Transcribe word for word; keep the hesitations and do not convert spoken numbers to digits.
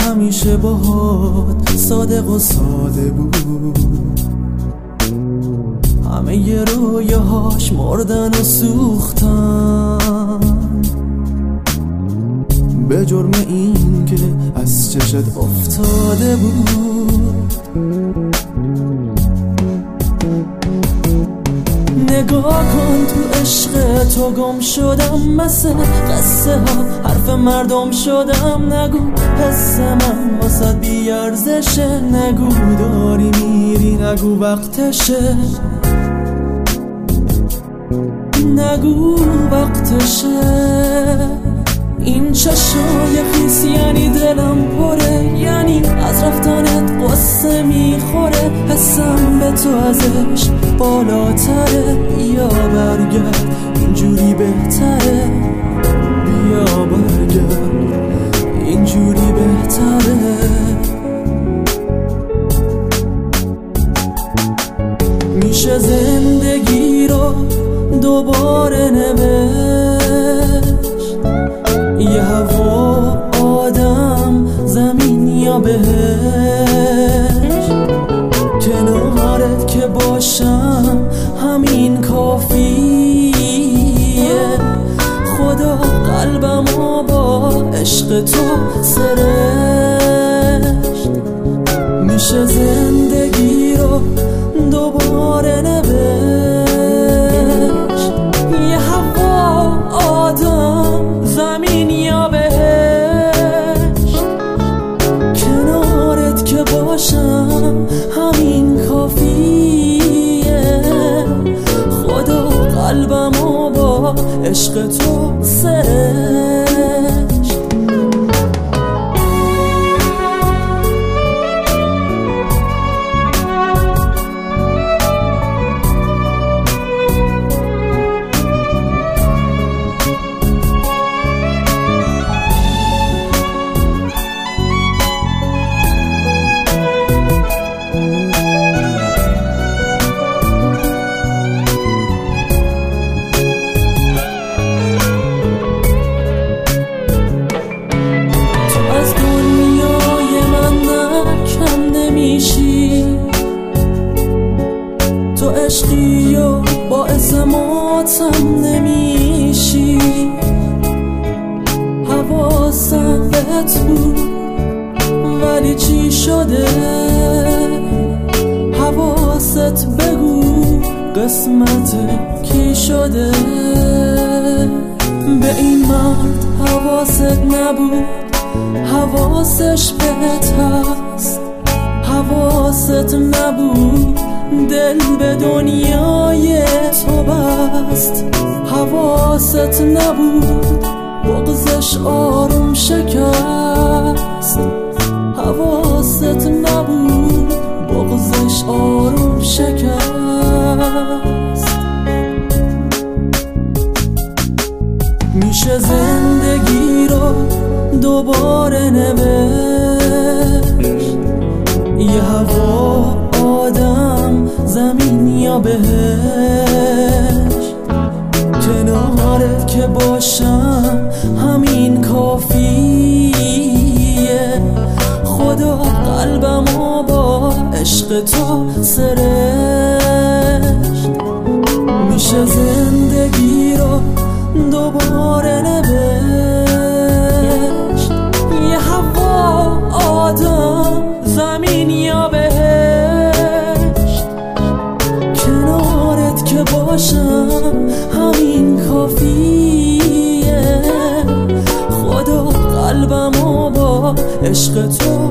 همیشه باهات صادق و ساده بود، همه ی رویاهاش مردن و سوختن به جرم این که از چشت افتاده بود. نگاه کن تو عشق تو گم شدم، مثل قصه ها حرف مردم شدم. نگو حس من واسد بیارزشه، نگو داری میری، نگو وقتشه، نگو وقتشه. این چشای خیس یعنی دلم پره، یعنی از رفتنت قصه میخوره. حسم به تو ازش بالاتره، بیا برگرد اینجوری بهتره، بیا برگرد اینجوری بهتره. میشه زندگی رو دوباره نوشت، یه هوا، آدم، زمین یا بهشت. کنارت که باشم همین کافیه، خدا قلبمو با عشق تو سرشت. میشه زندگی رو دوباره نوشت، یه هوا، آدم، زمین یا بهشت. کنارت که باشم همین کافیه، خدا قلبمو با عشق تو سرشت. تو عشقی و باعث ماتم نمیشی، حواسم بهت بود ولی چی شده؟ حواست بگو قسمت کی شده؟ به این مرد حواست نبود، حواسش بهت هست. حواست نبود دل به دنیای تو بست، حواست نبود بغضش آروم شکست. حواست نبود بغضش آروم شکست. میشه زندگی رو دوباره نوشت، یه هوا، آدم، زمین یا بهشت. کنارت که باشم همین کافیه، خدا قلبمو با عشق تو سرشت. میشه زندگی رو دوباره نوشت، یه هوا، آدم، زمین یا بهشت. کنارت که باشم همین کافیه، خدا قلبمو با عشق تو